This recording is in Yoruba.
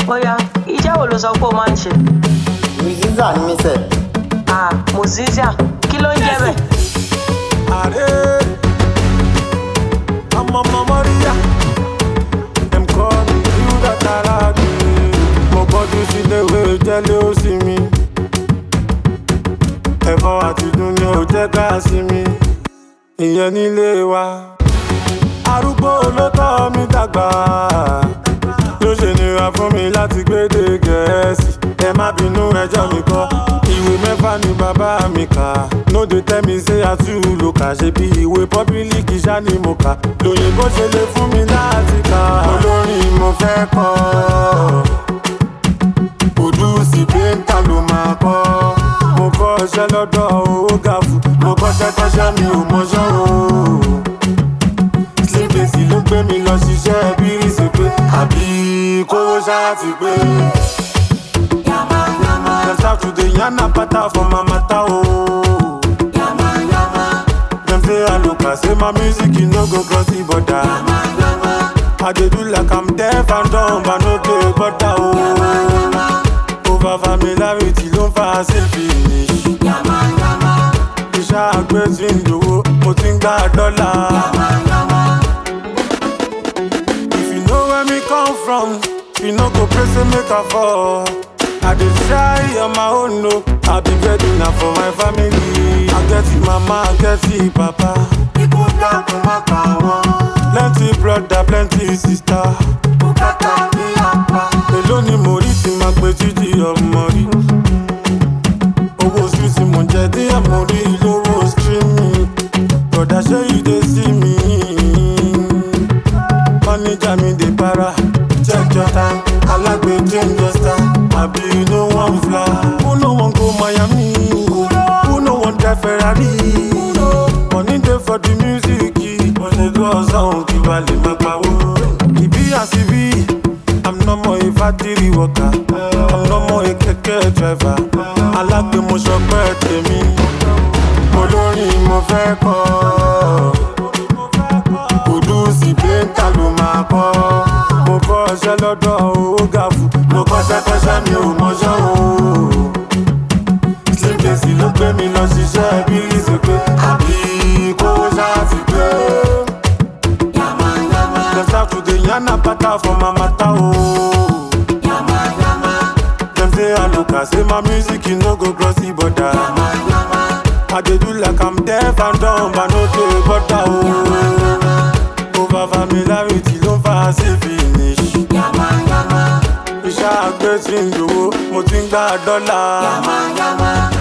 Oya, iṣẹ́ wo ló sọ pé o máa ń ṣe? Musician ni mí sẹ̀. Musician, kí ló ń jẹ́ bẹ́ẹ̀? Are I'm on Maria. Them call me you that I like. My body see the way jealous see me. Ẹ̀fọ́ àti dùn ni ò jẹ́ ká sí mi. Ìyẹn nílé wa. Arúgbó ló tọ́ mi dàgbà. Ló ṣe nira fún mi láti gbédè Gẹ̀ẹ́sì. Ẹ má bínú ẹjọ́ mi kọ́. Ìwé mẹ́fà ni bàbá mi kà. No dey tell me say I too low kà. Ṣé bí ìwé pọ́bílíkì ṣá ni mo kà? Lòyìnbó ṣe lè fún mi láti kà. Olórin mo fẹ́ kọ́. Òdùsì péńtà ló máa kọ́. Mo kọ́ iṣẹ́ lọ́dọ̀ owó gàfù. Mo kọ́ṣẹ́ mi ò mọṣẹ́ o. Sílẹ̀sì ló gbé mi lọ ṣiṣẹ́ bírísì pé àbí kówó ṣáà ti pé. Dem start to dey yarn apata for my matter o. Dem say I look say my music e no go cross the border. I dey do like I'm deaf and dumb but no dey bother o. Over familiarity ló ń fa selfish. Iṣẹ́ àgbẹ̀ tí ń dòwó mo ti ń gbà dọ́là. If you know where me come from, you no go pray say make I fall. I dey try on my own, no. I be ready now for my family. I get it, mama, I get it, papa. People down to my power. Plenty brother, plenty sister. Èló ni mo rí tí máa gbé títí ọmọ rí. Owó street tí mo jẹ dí àmọ́ rí lówó streaming. Brother, ṣé you dey see me? Manager mi dey para. Check your time, alágbe change your style. Abi you no wan fly. Who no wan go Miami? Who no wan drive Ferrari? Money dey for the music, but they go ọ̀sán kí wà lè má pawó. Ìbí àsìbí, I'm no more a factory worker. I'm no more a kẹ̀kẹ́ driver. Alágbe mo ṣọpẹ́ tèmi. Olórin mo fẹ́ kọ́. Òdùsì péńtà ló máa kọ́. Mo kọ́ iṣẹ́ lọ́dọ̀ owó gàfù. Mo kọ́ṣẹ́ mi ò mọṣẹ́ o. Sílẹ̀sì ló gbé mi lọ ṣiṣẹ́ bírísì pé àbí kówó ṣáà ti pé. Dem start to dey yarn apata for my matter o. Dem say I look say my music e no go cross the border. I dey do like I'm deaf and dumb but no dey bother o. Over familiarity ló ń fa selfish. Iṣẹ́ àgbẹ̀ tí ń dòwó mo ti ń gbà dọ́là.